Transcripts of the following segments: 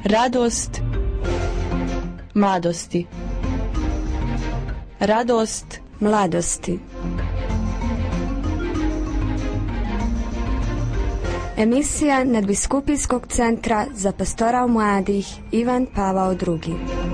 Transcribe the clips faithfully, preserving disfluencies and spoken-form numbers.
Radost mladosti. Radost mladosti. Emisija Nadbiskupijskog centra za pastoral mladih Ivan Pavao drugi.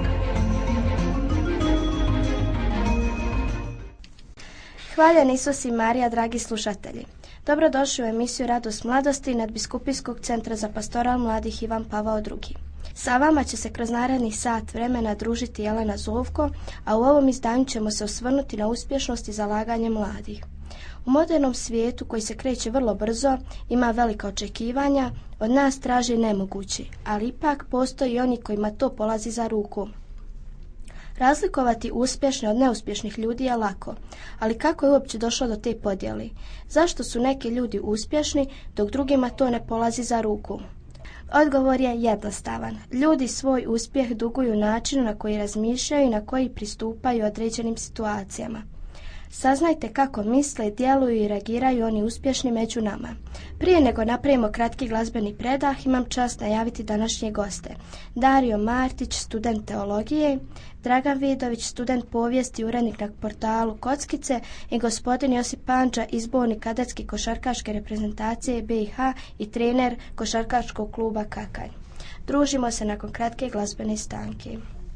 Hvaljen Isus i Marija, dragi slušatelji. Dobrodošli u emisiju Radost mladosti Nadbiskupijskog centra za pastoral mladih Ivan Pavao drugi. Sa vama će se kroz naredni sat vremena družiti Jelena Zovko, a u ovom izdanju ćemo se osvrnuti na uspješnost i zalaganje mladih. U modernom svijetu koji se kreće vrlo brzo, ima velika očekivanja, od nas traži nemogući, ali ipak postoji oni kojima to polazi za ruku. Razlikovati uspješne od neuspješnih ljudi je lako, ali kako je uopće došlo do te podjele? Zašto su neki ljudi uspješni, dok drugima to ne polazi za ruku? Odgovor je jednostavan. Ljudi svoj uspjeh duguju načinu na koji razmišljaju i na koji pristupaju određenim situacijama. Saznajte kako misle, djeluju i reagiraju oni uspješni među nama. Prije nego napravimo kratki glazbeni predah, imam čast najaviti današnje goste. Dario Martić, student teologije, Dragan Vidović, student povijesti, urednik na portalu Kockice i gospodin Josip Panđa, izbornik kadetske košarkaške reprezentacije B i H i trener košarkaškog kluba Kakanj. Družimo se nakon kratke glazbene stanke.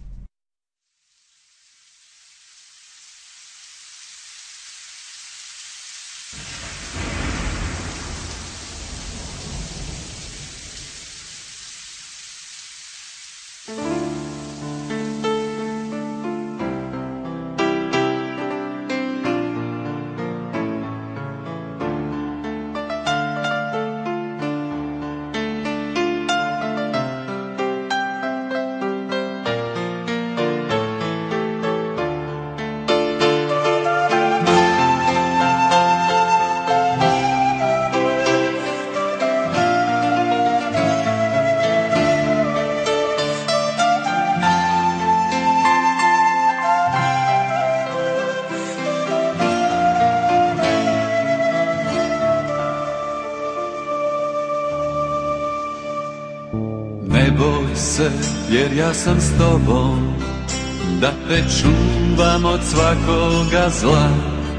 Jer ja sam s tobom, da te čuvam od svakoga zla.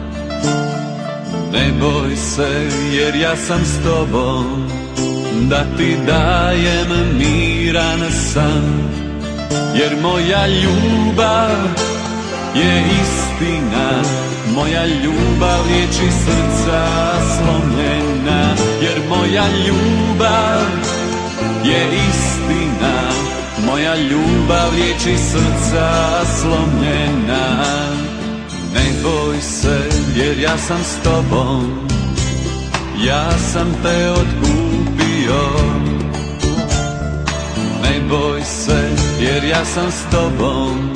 Ne boj se, jer ja sam s tobom, da ti dajem miran san. Jer moja ljubav je istina, moja ljubav liječi srca slomljena. Jer moja ljubav je istina, moja ljubav liječi srca slomljena. Ne boj se, jer ja sam s tobom, ja sam te otkupio. Ne boj se, jer ja sam s tobom,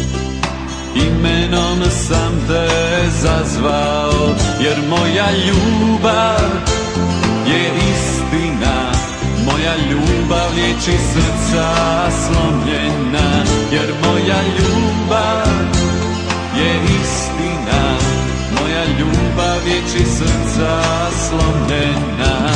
imenom sam te zazvao. Jer moja ljubav je istina, moja ljubav liječi srca slomljena. Jer moja ljubav je istina, moja ljubav liječi srca slomljena.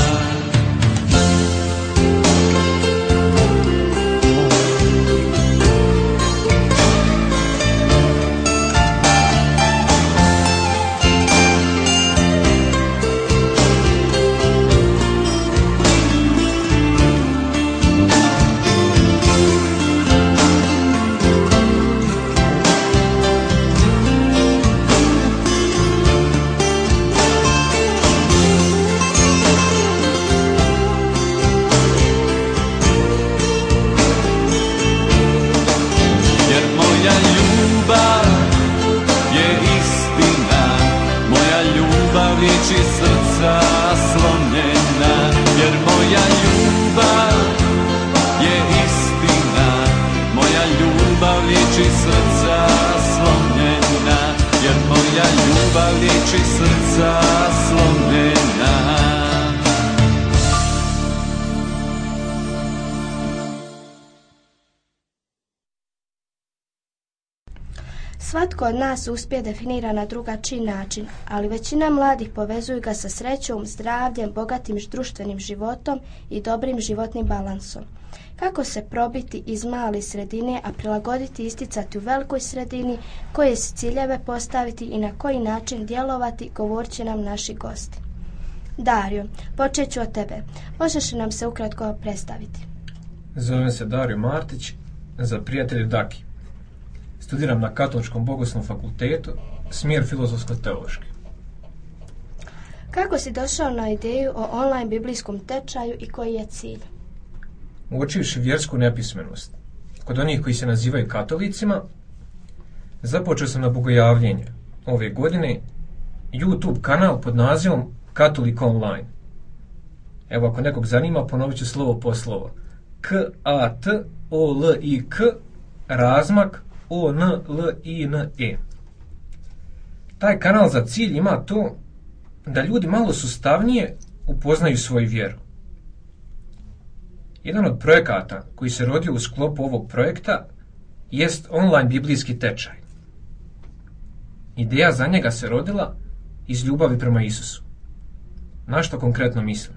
Svatko od nas uspije definira na drugačiji način, ali većina mladih povezuju ga sa srećom, zdravljem, bogatim društvenim životom i dobrim životnim balansom. Kako se probiti iz male sredine, a prilagoditi i isticati u velikoj sredini, koje se ciljeve postaviti i na koji način djelovati, govorit će nam naši gosti. Dario, počet ću od tebe. Možeš li nam se ukratko predstaviti? Zovem se Dario Martić, za prijatelje Daki. Studiram na Katoličkom bogoslovnom fakultetu, smjer filozofsko-teološki. Kako si došao na ideju o online biblijskom tečaju i koji je cilj? Uočivši vjersku nepismenost kod onih koji se nazivaju katolicima, započeo sam na bogojavljenje ove godine YouTube kanal pod nazivom Katolik Online. Evo, ako nekog zanima, ponovit ću slovo po slovo. K A T O L I K razmak O N L I N E. Taj kanal za cilj ima to da ljudi malo sustavnije upoznaju svoju vjeru. Jedan od projekata koji se rodio u sklopu ovog projekta jest online biblijski tečaj. Ideja za njega se rodila iz ljubavi prema Isusu. Na što konkretno mislim?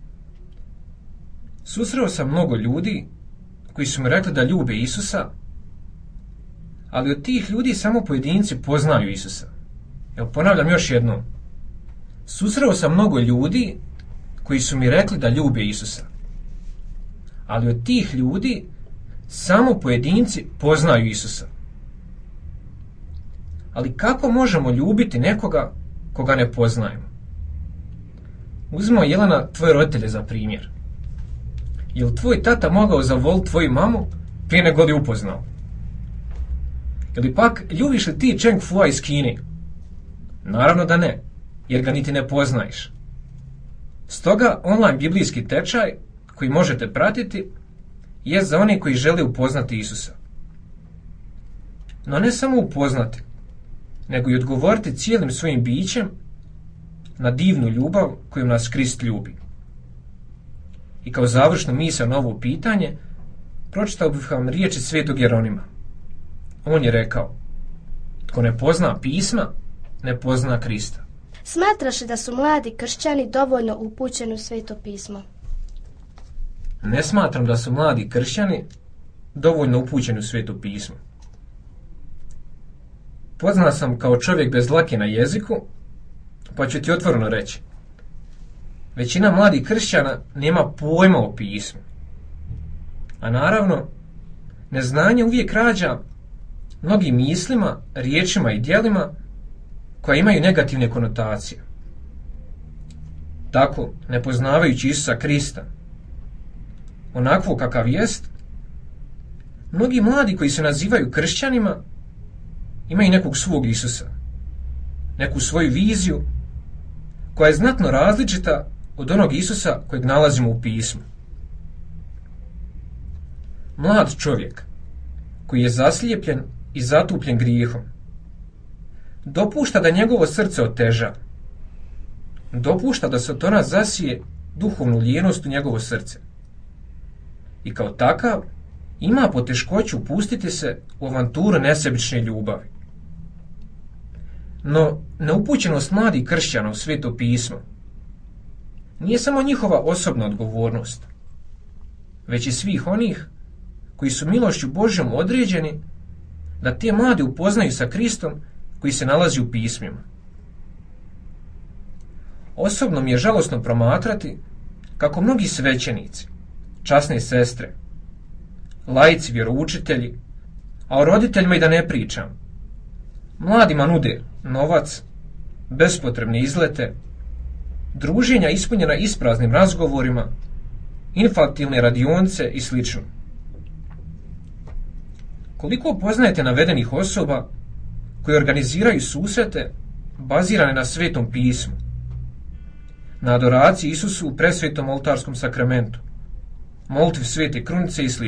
Susreo sam mnogo ljudi koji su mi rekli da ljube Isusa, ali od tih ljudi samo pojedinci poznaju Isusa. Evo, ponavljam još jednom. Susreo sam mnogo ljudi koji su mi rekli da ljube Isusa, ali od tih ljudi samo pojedinci poznaju Isusa. Ali kako možemo ljubiti nekoga koga ne poznajemo? Uzmimo, Jelena, tvoje roditelje za primjer. Jel tvoj tata mogao zavoliti tvoju mamu prije nego li upoznao? Ili pak, ljubiš li ti Cheng Fua iz Kine? Naravno da ne, jer ga niti ne poznaješ. Stoga, online biblijski tečaj koji možete pratiti je za one koji žele upoznati Isusa. No ne samo upoznati, nego i odgovoriti cijelim svojim bićem na divnu ljubav kojom nas Krist ljubi. I kao završnu misao na ovo pitanje, pročitao bih vam riječi svetog Jeronima. On je rekao: tko ne pozna pisma, ne pozna Krista. Smatraš li da su mladi kršćani dovoljno upućeni u sveto pismo? Ne smatram da su mladi kršćani dovoljno upućeni u sveto pismo. Poznat sam kao čovjek bez dlake na jeziku, pa ću ti otvoreno reći. Većina mladih kršćana nema pojma o pismu. A naravno, neznanje uvijek rađa mnogim mislima, riječima i djelima koja imaju negativne konotacije. Tako, ne poznavajući Isusa Krista, onakvo kakav jest, mnogi mladi koji se nazivaju kršćanima imaju nekog svog Isusa, neku svoju viziju koja je znatno različita od onog Isusa kojeg nalazimo u pismu. Mlad čovjek koji je zaslijepljen i zatupljen grijehom dopušta da njegovo srce oteža, dopušta da Sotona zasije duhovnu lijenost u njegovo srce i kao takav ima poteškoću upustiti se u avanturu nesebične ljubavi. No, neupućenost mladih kršćana u sveto pismo nije samo njihova osobna odgovornost, već i svih onih koji su milošću Božjom određeni da te mlade upoznaju sa Kristom koji se nalazi u pismima. Osobno mi je žalosno promatrati kako mnogi svećenici, časne sestre, laici, vjeroučitelji, a o roditeljima i da ne pričam, mladima nude novac, bespotrebne izlete, druženja ispunjena ispraznim razgovorima, infantilne radionice i sl. Koliko poznajete navedenih osoba koje organiziraju susrete bazirane na svetom pismu, na adoraciji Isusu u presvetom oltarskom sakramentu, molitvi svete krunice i sl.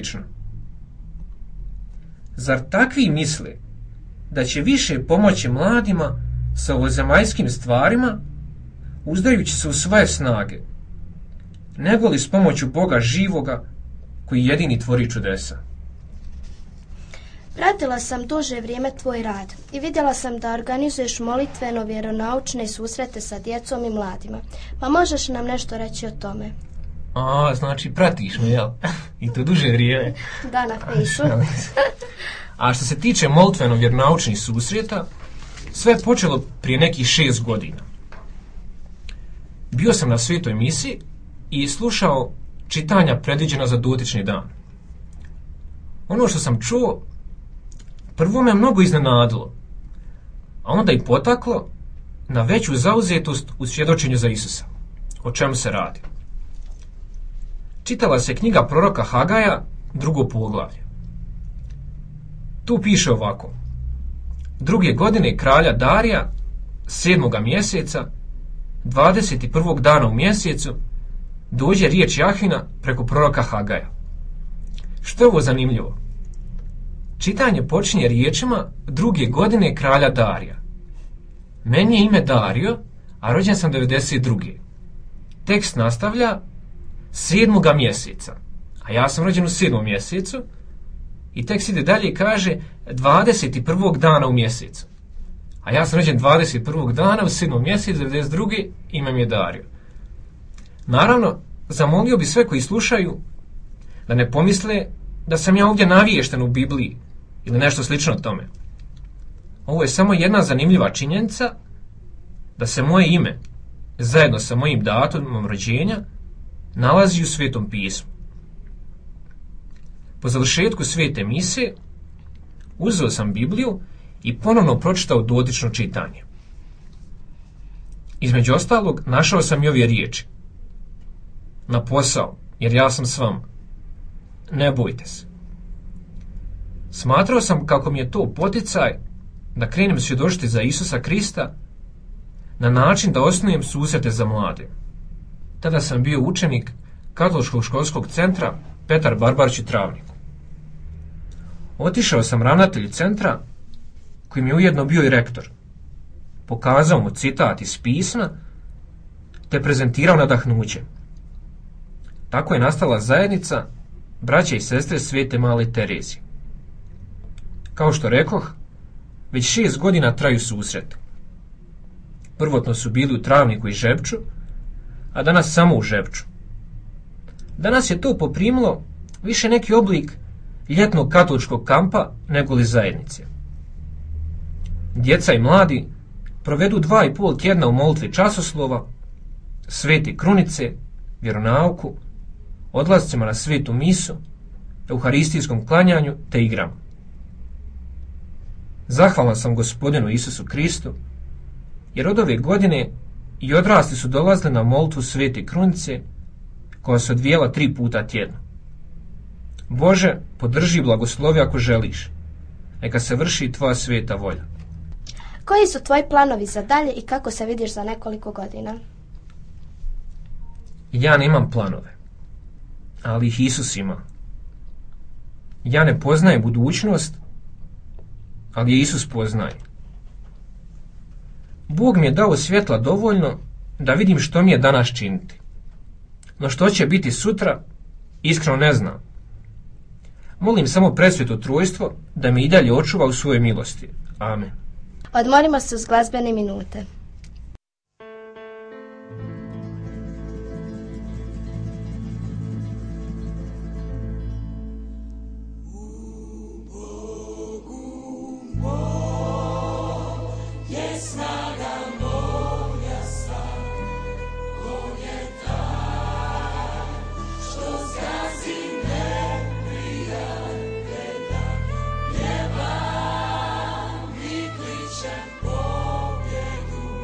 Zar takvi misle da će više pomoći mladima sa ovozemaljskim stvarima, uzdajući se u svoje snage, nego li s pomoću Boga živoga koji jedini tvori čudesa? Pratila sam duže vrijeme tvoj rad i vidjela sam da organizuješ molitveno vjeronaučne susrete sa djecom i mladima. Pa možeš nam nešto reći o tome? A, znači pratiš me, jel? I to duže vrijeme. Da, na Facebooku. A što se tiče molitveno vjeronaučnih susreta, sve je počelo prije nekih šest godina. Bio sam na svetoj misi i slušao čitanja predviđena za dotični dan. Ono što sam čuo, prvo me mnogo iznenadilo, a onda i potaklo na veću zauzetost u svjedočenju za Isusa. O čemu se radi? Čitala se knjiga proroka Hagaja, drugo poglavlje. Tu piše ovako: druge godine kralja Darija, sedmoga mjeseca, dvadeset prvog dana u mjesecu, dođe riječ Jahvina preko proroka Hagaja. Što je ovo zanimljivo? Čitanje počinje riječima druge godine kralja Darija. Meni je ime Dario, a rođen sam devedeset druge. Tekst nastavlja sedmoga mjeseca, a ja sam rođen u sedmom mjesecu, i tekst ide dalje i kaže dvadeset prvog dana u mjesecu. A ja sam rođen dvadeset prvog dana u sedmom mjesecu, devedeset druge. Ime mi je Dario. Naravno, zamolio bi sve koji slušaju da ne pomisle da sam ja ovdje naviješten u Bibliji ili nešto slično tome. Ovo je samo jedna zanimljiva činjenica da se moje ime, zajedno sa mojim datumom rođenja, nalazi u Svetom pismu. Po završetku svete mise uzeo sam Bibliju i ponovno pročitao dotično čitanje. Između ostalog, našao sam i ove riječi: na posao, jer ja sam s vama. Ne bojte se. Smatrao sam kako mi je to poticaj da krenem svjedočiti za Isusa Krista na način da osnujem susrete za mlade. Tada sam bio učenik Katoličkog školskog centra Petar Barbarić u Travniku. Otišao sam ravnatelju centra, koji mi je ujedno bio i rektor. Pokazao mu citat iz pisma, te prezentirao nadahnuće. Tako je nastala zajednica braće i sestre Svete Male Terezije. Kao što rekoh, već šest godina traju susrete. Prvotno su bili u Travniku i Žepču, a danas samo u Žepču. Danas je to poprimilo više neki oblik ljetnog katoličkog kampa nego li zajednice. Djeca i mladi provedu dva i pol tjedna u molitvi časoslova, svete krunice, vjeronauku, odlascima na svetu misu, euharistijskom klanjanju te igrama. Zahvalan sam Gospodinu Isusu Kristu, jer od ove godine i odrasli su dolazili na molitvu svete krunice, koja se odvijela tri puta tjedno. Bože, podrži i blagoslovi ako želiš. Neka se vrši tvoja sveta volja. Koji su tvoji planovi za dalje i kako se vidiš za nekoliko godina? Ja nemam planove, ali ih Isus ima. Ja ne poznajem budućnost, ali je Isus poznaje. Bog mi je dao svjetla dovoljno da vidim što mi je danas činiti. No što će biti sutra, iskreno ne znam. Molim samo presveto trojstvo da me i dalje očuva u svojoj milosti. Amen. Odmorimo se uz glazbene minute. Pobjedu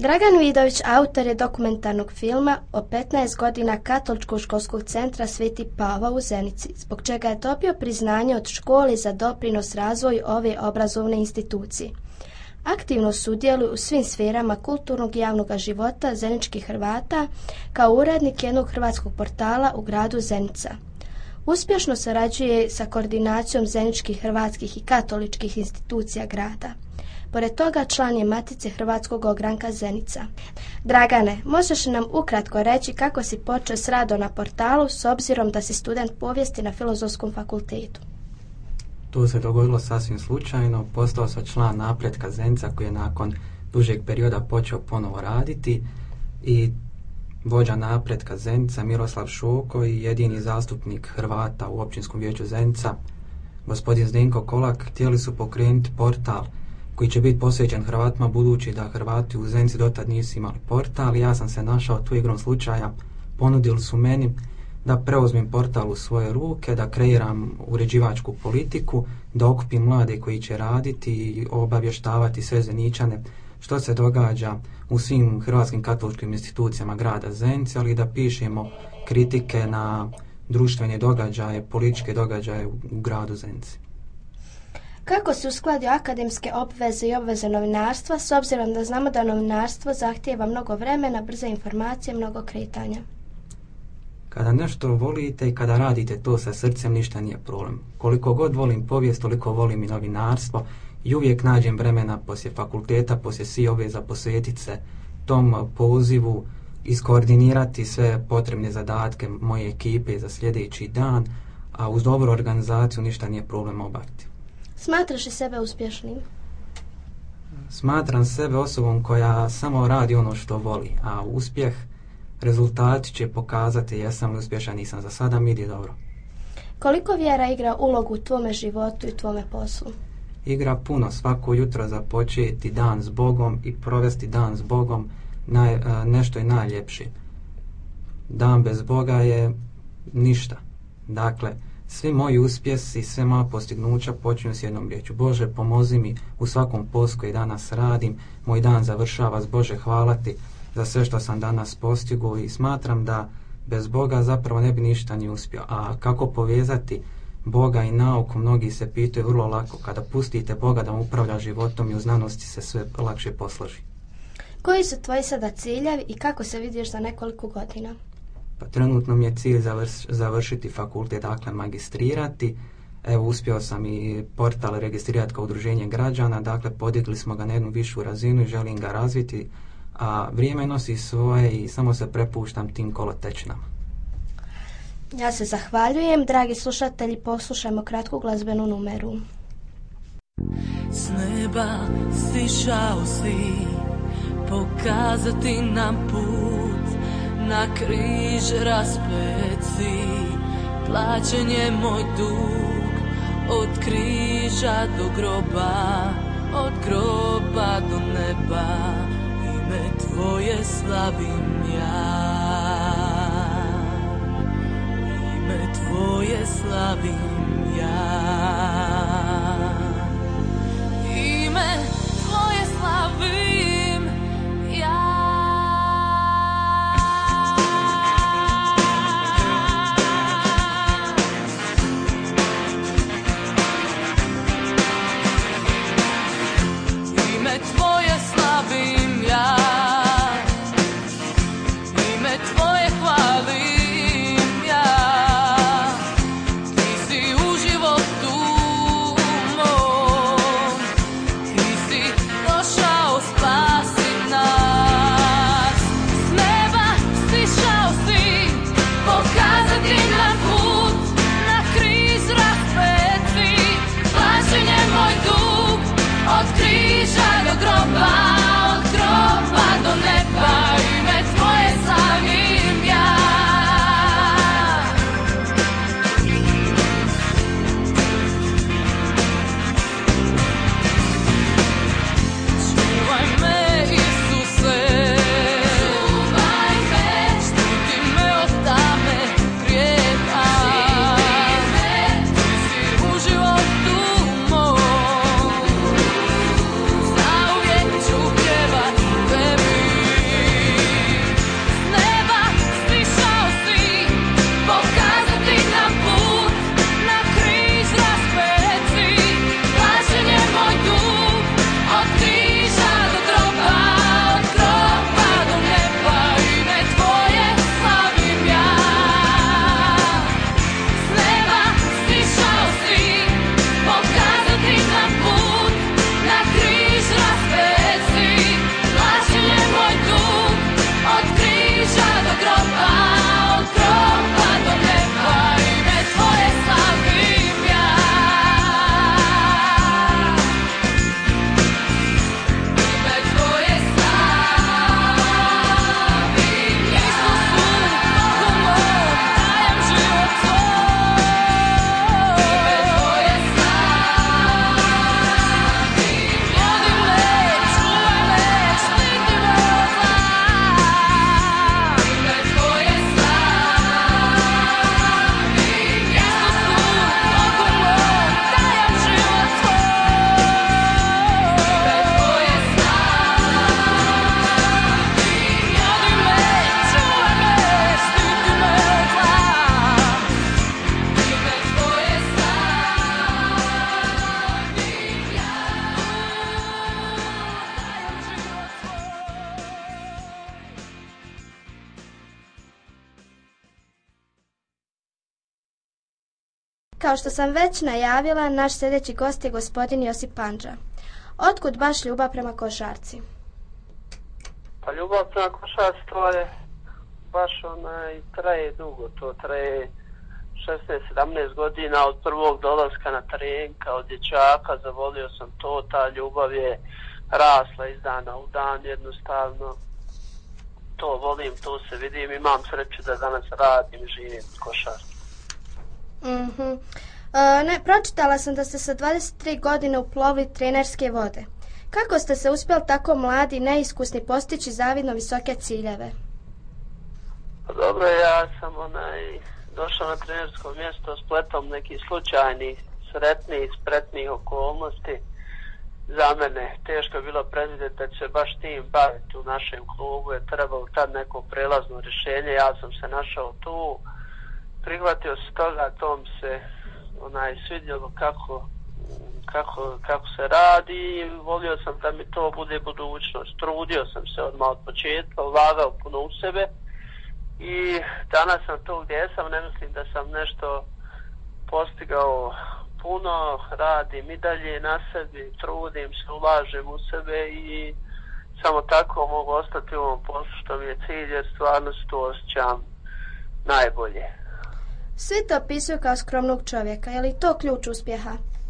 Dragan Vidović autor je dokumentarnog filma o petnaest godina Katoličkog školskog centra Sveti Pavao u Zenici, zbog čega je dobio priznanje od škole za doprinos razvoju ove obrazovne institucije. Aktivno sudjeluje u svim sferama kulturnog i javnog života zeničkih Hrvata kao urednik jednog hrvatskog portala u gradu Zenica. Uspješno surađuje sa koordinacijom zeničkih hrvatskih i katoličkih institucija grada. Pored toga član je Matice Hrvatskog ogranka Zenica. Dragane, možeš nam ukratko reći kako si počeo s radom na portalu s obzirom da si student povijesti na Filozofskom fakultetu? To se dogodilo sasvim slučajno. Postao sam član Napretka Zenica koji je nakon dužeg perioda počeo ponovo raditi i vođa Napretka Zenica Miroslav Šoko i jedini zastupnik Hrvata u Općinskom vijeću Zenica, gospodin Zdenko Kolak, htjeli su pokrenuti portal koji će biti posvećen Hrvatima, budući da Hrvati u Zenici dotad nisu imali portal. Ja sam se našao tu igrom slučaja, ponudili su meni da preuzmem portal u svoje ruke, da kreiram uređivačku politiku, da okupim mlade koji će raditi i obavještavati sve Zeničane što se događa u svim hrvatskim katoličkim institucijama grada Zenice, ali da pišemo kritike na društvene događaje, političke događaje u gradu Zenici. Kako si uskladio akademske obveze i obveze novinarstva, s obzirom da znamo da novinarstvo zahtijeva mnogo vremena, brze informacije, mnogo kretanja? Kada nešto volite i kada radite to sa srcem, ništa nije problem. Koliko god volim povijest, toliko volim i novinarstvo i uvijek nađem vremena poslije fakulteta, poslije svih obveza posvetiti se tom pozivu, iskoordinirati sve potrebne zadatke moje ekipe za sljedeći dan, a uz dobru organizaciju ništa nije problem obaviti. Smatraš li sebe uspješnim? Smatram sebe osobom koja samo radi ono što voli, a uspjeh, rezultati će pokazati jesam li uspješan, nisam. Za sada mi ide dobro. Koliko vjera igra ulogu u tvome životu i tvome poslu? Igra puno. Svako jutro započeti dan s Bogom i provesti dan s Bogom naj, nešto je najljepše. Dan bez Boga je ništa. Dakle, svi moji uspjesi, sve moja postignuća počinju s jednom riječju. Bože, pomozi mi u svakom poslu koji danas radim. Moj dan završava s Bože, hvala ti za sve što sam danas postigao i smatram da bez Boga zapravo ne bi ništa ni uspio. A kako povezati Boga i nauku, mnogi se pitaju vrlo lako. Kada pustite Boga da vam upravlja životom i u znanosti se sve lakše posloži. Koji su tvoji sada ciljevi i kako se vidiš za nekoliko godina? Pa trenutno mi je cilj završ, završiti fakultet, dakle magistrirati. Evo, uspio sam i portal registrirati kao udruženje građana, dakle podigli smo ga na jednu višu razinu i želim ga razviti, a vrijeme nosi svoje i samo se prepuštam tim kolotečinama. Ja se zahvaljujem. Dragi slušatelji, poslušajmo kratku glazbenu numeru. S neba stišao si pokazati nam put, na križ raspeci, plaćen je moj dug, od križa do groba, od groba do neba, ime tvoje slavim ja, ime tvoje slavim ja, ime tvoje slavim ja. Tu kao što sam već najavila, naš sljedeći gost je gospodin Josip Pandža. Otkud baš ljubav prema košarci? Pa ljubav prema košarci to je baš onaj, traje dugo, to traje šesnaest sedamnaest godina od prvog dolaska na teren kao dječaka, zavolio sam to, ta ljubav je rasla iz dana u dan, jednostavno to volim, to se vidim, imam sreću da danas radim i živim košarku. Mhm. E, ne, pročitala sam da ste sa dvadeset tri godine uplovili trenerske vode. Kako ste se uspjeli tako mladi i neiskusni postići zavidno visoke ciljeve? Pa dobro, ja sam onaj došao na trenersko mjesto spletom nekih slučajnih, sretnih, spretnih okolnosti. Za mene teško je bilo predvidjeti da će baš tim baviti u našem klubu, je trebalo tad neko prelazno rješenje, ja sam se našao tu, prihvatio se toga, to mi se onaj svidjelo kako, kako, kako se radi i volio sam da mi to bude budućnost. Trudio sam se odmah od početka, ulagao puno u sebe i danas sam tu gdje sam, ne mislim da sam nešto postigao puno, radim i dalje na sebi, trudim se, ulažem u sebe i samo tako mogu ostati u ovom poslu što mi je cilj, jer stvarno se tu osjećam najbolje. Svi to opisuju kao skromnog čovjeka, je li to ključ uspjeha?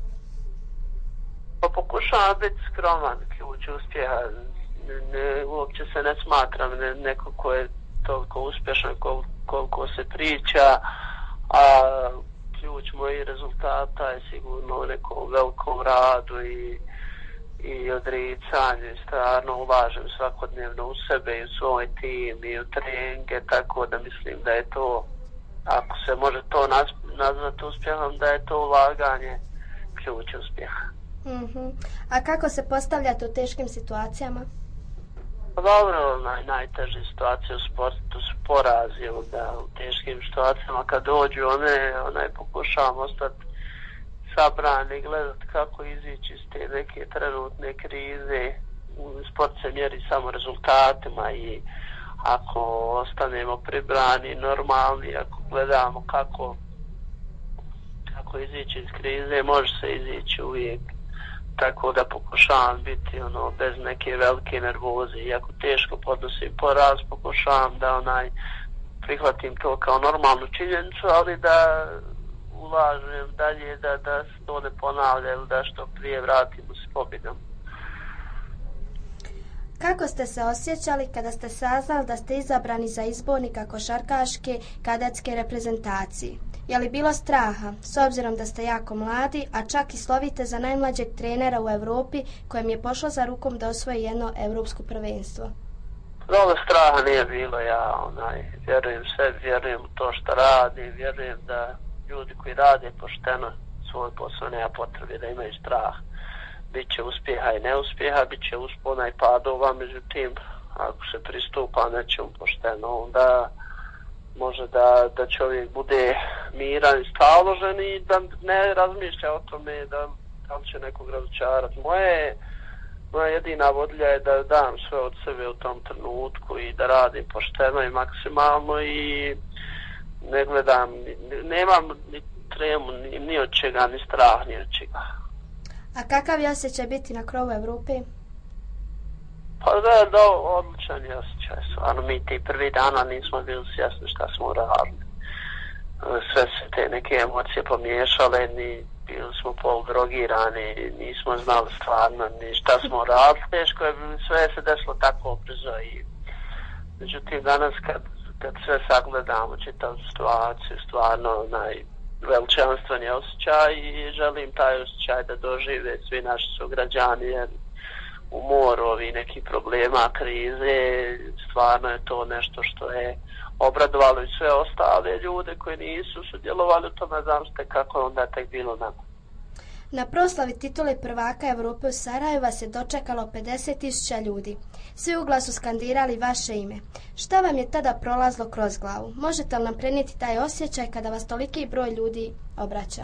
Pa pokušavam biti skroman, ključ uspjeha. Ne, uopće se ne smatram ne, neko ko je toliko uspješan kol, koliko se priča, a ključ mojih rezultata je sigurno u nekom velikom radu i, i odricanju. Stvarno ulažem svakodnevno u sebe i u svoj tim i u treninge, tako da mislim da je to, ako se može to nazvati uspjehom, da je to ulaganje ključ uspjeha. Mm-hmm. A kako se postavljate u teškim situacijama? Dobro, naj, najteže situacije u sportu su porazi, onda u teškim situacijama kad dođu one, onaj pokušavam ostati sabran i gledati kako izići iz te neke trenutne krize. Sport se mjeri samo rezultatima i ako ostanemo pribrani, normalni, ako gledamo kako, kako izići iz krize, može se izići uvijek. Tako da pokušavam biti ono bez neke velike nervoze, iako teško podnosim poraz, pokušavam da onaj prihvatim to kao normalnu činjenicu, ali da ulažem dalje, da, da se to ne ponavlja ili da što prije vratimo s pobjedom. Kako ste se osjećali kada ste saznali da ste izabrani za izbornika košarkaške kadetske reprezentacije? Je li bilo straha, s obzirom da ste jako mladi, a čak i slovite za najmlađeg trenera u Europi kojem je pošlo za rukom da osvoji jedno europsko prvenstvo? Mnogo straha nije bilo, ja onaj, vjerujem sebi, vjerujem u to što radim, vjerujem da ljudi koji rade pošteno svoj posao nema potrebe da imaju strah. Biće uspjeha i neuspjeha, bit će uspona i padova, međutim, ako se pristupa nečemu pošteno, onda može da, da čovjek bude miran i staložen i da ne razmišlja o tome da, da li će nekog razočarati. Moje, moja jedina vodilja je da dam sve od sebe u tom trenutku i da radim pošteno i maksimalno i ne gledam, nemam ni tremu, ni, ni od čega, ni strah, ni od čega. A kakav je osjećaj biti na krovu Evrope? Pa da, da, odličan je osjećaj. Stvarno, mi ti prvi dana nismo bili svjesni šta smo radili. Sve se te neke emocije pomiješale, ni bili smo pol-drogirani, nismo znali stvarno ni šta smo radili. Teško je, sve se desilo tako brzo i međutim danas kad, kad sve sagledamo čitavu situaciju, stvarno naj veličanstveni osjećaj i želim taj osjećaj da dožive svi naši sugrađani, jer u moru ovih nekih problema, krize, stvarno je to nešto što je obradovalo i sve ostale ljude koji nisu sudjelovali u tome, znam ste kako je onda tek bilo nama. Na proslavi titule prvaka Evrope u Sarajevu vas je dočekalo pedeset tisuća ljudi. Svi u glasu skandirali vaše ime. Šta vam je tada prolazlo kroz glavu? Možete li nam prenijeti taj osjećaj kada vas toliki broj ljudi obraća?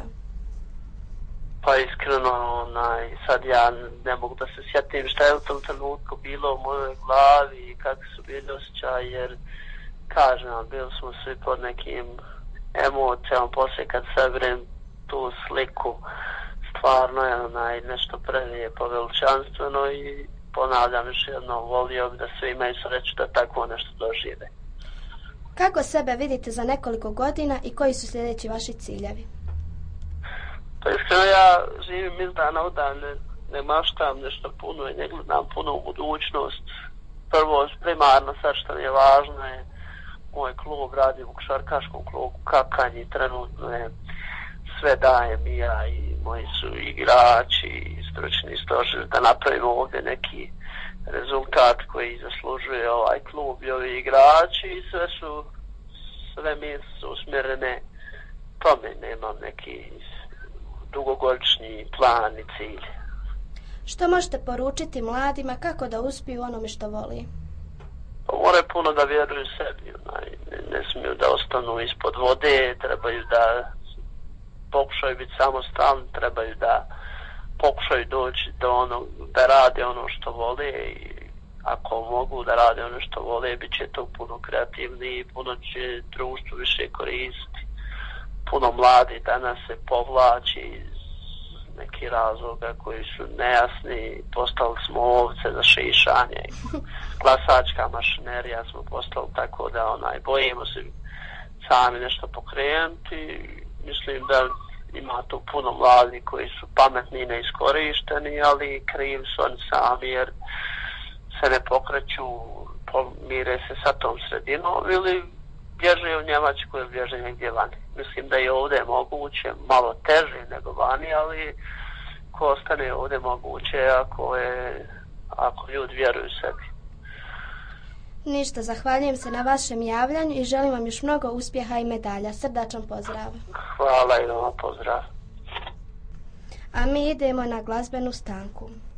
Pa iskreno, onaj, sad ja ne mogu da se sjetim šta je u tom trenutku bilo u mojoj glavi i kakvi su bili osjećaj, jer kažem vam, bili smo svi pod nekim emocijama, poslije kad saberem tu sliku. Stvarno je onaj nešto prelijepo, veličanstveno i ponavljam još jednom, volio bi da svi imaju sreću da tako nešto dožive. Kako sebe vidite za nekoliko godina i koji su sljedeći vaši ciljevi? Pa iskreno ja živim iz dana u dan, ne, ne maštam nešto puno i ne gledam puno u budućnost. Prvo, primarno sad što mi je važno je moj klub, radim u košarkaškom klubu Kakanji, trenutno je sve dajem i ja i moji su igrači i stručni stožer da napravimo ovdje neki rezultat koji zaslužuje ovaj klub i ovi igrači i sve su, sve mi su usmjerene tome, nemam neki dugogodišnji plan i cilj. Što možete poručiti mladima kako da uspiju onome što voli? Pa moraju puno da vjeruju sebi, ne, ne smiju da ostanu ispod vode, trebaju da pokušaju biti samostalni, trebaju da pokušaju doći do onog, da rade ono što vole i ako mogu da rade ono što vole, bit će to puno kreativniji, puno će društvu više koristiti. Puno mladi danas se povlači iz nekih razloga koji su nejasni, postali smo ovce za šišanje, glasačka mašinerija smo postali, tako da onaj, bojimo se sami nešto pokrenuti. Mislim da ima tu puno mladih koji su pametni i neiskorišteni, ali krivi su oni sami jer se ne pokreću, pomire se sa tom sredinom ili bježe u Njemačku ili bježe negdje vani. Mislim da je ovdje moguće, malo teže nego vani, ali ko ostane ovdje moguće ako, je, ako ljudi vjeruju sebi. Ništa, zahvaljujem se na vašem javljanju i želim vam još mnogo uspjeha i medalja. Srdačan pozdrav. Hvala i vama pozdrav. A mi idemo na glazbenu stanku.